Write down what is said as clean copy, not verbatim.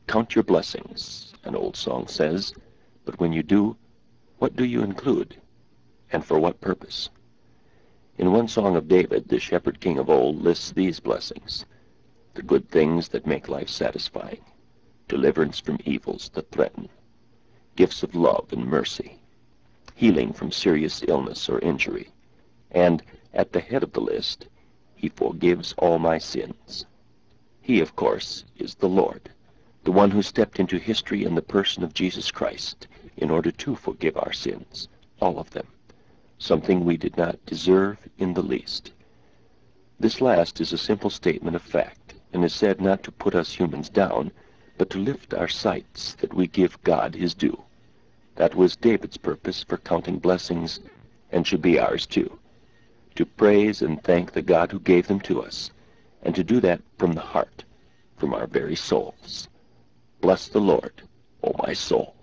Count your blessings, an old song says, but when you do, what do you include, and for what purpose? In one song of David, the shepherd king of old lists these blessings: the good things that make life satisfying, deliverance from evils that threaten, gifts of love and mercy, healing from serious illness or injury, and at the head of the list, he forgives all my sins. He, of course, is the Lord, the one who stepped into history in the person of Jesus Christ in order to forgive our sins, all of them, something we did not deserve in the least. This last is a simple statement of fact, and is said not to put us humans down, but to lift our sights that we give God his due. That was David's purpose for counting blessings, and should be ours too, to praise and thank the God who gave them to us, and to do that from the heart, from our very souls. Bless the Lord, O my soul.